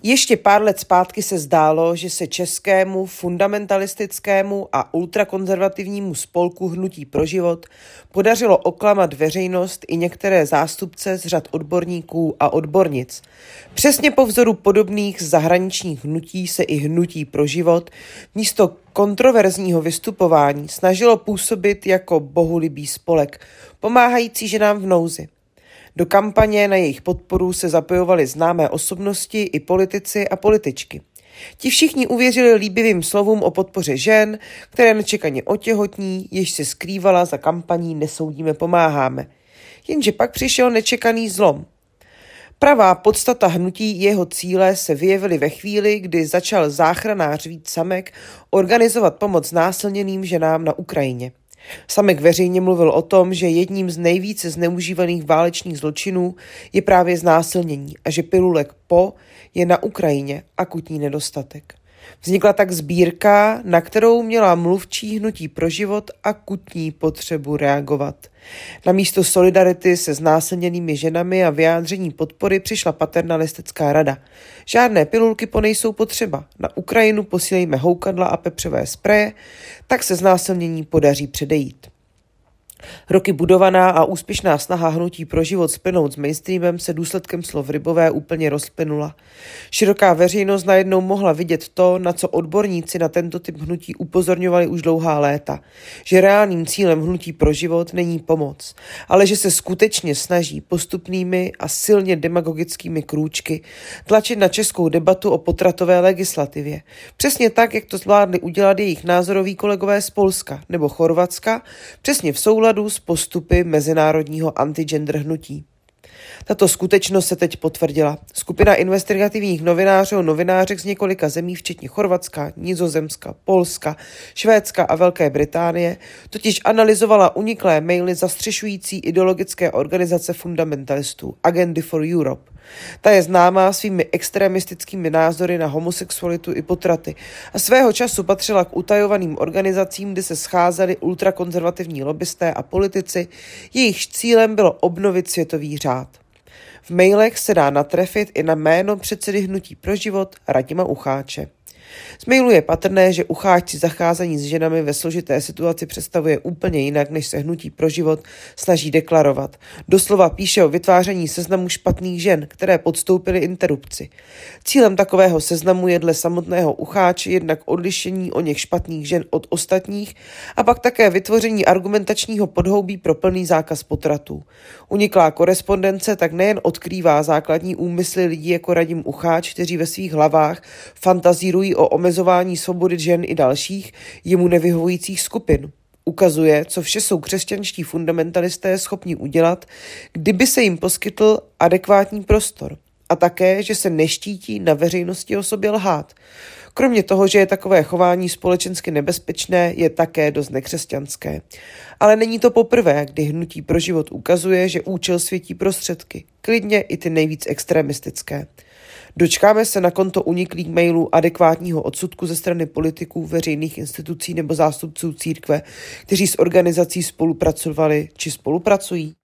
Ještě pár let zpátky se zdálo, že se českému fundamentalistickému a ultrakonzervativnímu spolku Hnutí pro život podařilo oklamat veřejnost i některé zástupce z řad odborníků a odbornic. Přesně po vzoru podobných zahraničních hnutí se i Hnutí pro život místo kontroverzního vystupování snažilo působit jako bohulibý spolek, pomáhající ženám v nouzi. Do kampaně na jejich podporu se zapojovaly známé osobnosti i politici a političky. Ti všichni uvěřili líbivým slovům o podpoře žen, které nečekaně otěhotní, jež se skrývala za kampaní Nesoudíme, pomáháme. Jenže pak přišel nečekaný zlom. Pravá podstata hnutí jeho cíle se vyjevily ve chvíli, kdy začal záchranář Vít Samek organizovat pomoc znásilněným ženám na Ukrajině. Samek veřejně mluvil o tom, že jedním z nejvíce zneužívaných válečných zločinů je právě znásilnění a že pilulek po je na Ukrajině akutní nedostatek. Vznikla tak sbírka, na kterou měla mluvčí Hnutí pro život akutní potřebu reagovat. Na místo solidarity se znásilněnými ženami a vyjádření podpory přišla paternalistická rada. Žádné pilulky po nejsou potřeba. Na Ukrajinu posílejme houkadla a pepřové spreje, tak se znásilnění podaří předejít. Roky budovaná a úspěšná snaha Hnutí pro život splynout s mainstreamem se důsledkem slov Rybové úplně rozplynula. Široká veřejnost najednou mohla vidět to, na co odborníci na tento typ hnutí upozorňovali už dlouhá léta, že reálným cílem Hnutí pro život není pomoc, ale že se skutečně snaží postupnými a silně demagogickými krůčky tlačit na českou debatu o potratové legislativě. Přesně tak, jak to zvládli udělat jejich názoroví kolegové z Polska nebo Chorvatska, přesně v souladu s postupy mezinárodního antigender hnutí. Tato skutečnost se teď potvrdila. Skupina investigativních novinářů a novinářek z několika zemí, včetně Chorvatska, Nizozemska, Polska, Švédska a Velké Británie, totiž analyzovala uniklé maily zastřešující ideologické organizace fundamentalistů Agendy for Europe. Ta je známá svými extremistickými názory na homosexualitu i potraty a svého času patřila k utajovaným organizacím, kde se scházeli ultrakonzervativní lobbysté a politici, jejichž cílem bylo obnovit světový řád. V mailech se dá natrefit i na jméno předsedy Hnutí pro život Radima Ucháče. Z mailu je patrné, že Ucháč si zacházení s ženami ve složité situaci představuje úplně jinak, než se Hnutí pro život snaží deklarovat. Doslova píše o vytváření seznamu špatných žen, které podstoupily interrupci. Cílem takového seznamu je dle samotného Ucháče jednak odlišení o něch špatných žen od ostatních a pak také vytvoření argumentačního podhoubí pro plný zákaz potratů. Uniklá korespondence tak nejen odkrývá základní úmysly lidí jako Radim Ucháč, kteří ve svých hlavách fantazírují o omezování svobody žen i dalších, jemu nevyhovujících skupin. Ukazuje, co vše jsou křesťanští fundamentalisté schopni udělat, kdyby se jim poskytl adekvátní prostor. A také, že se neštítí na veřejnosti o sobě lhát. Kromě toho, že je takové chování společensky nebezpečné, je také dost nekřesťanské. Ale není to poprvé, kdy Hnutí pro život ukazuje, že účel světí prostředky, klidně i ty nejvíc extremistické. Dočkáme se na konto uniklých mailů adekvátního odsudku ze strany politiků, veřejných institucí nebo zástupců církve, kteří s organizací spolupracovali či spolupracují?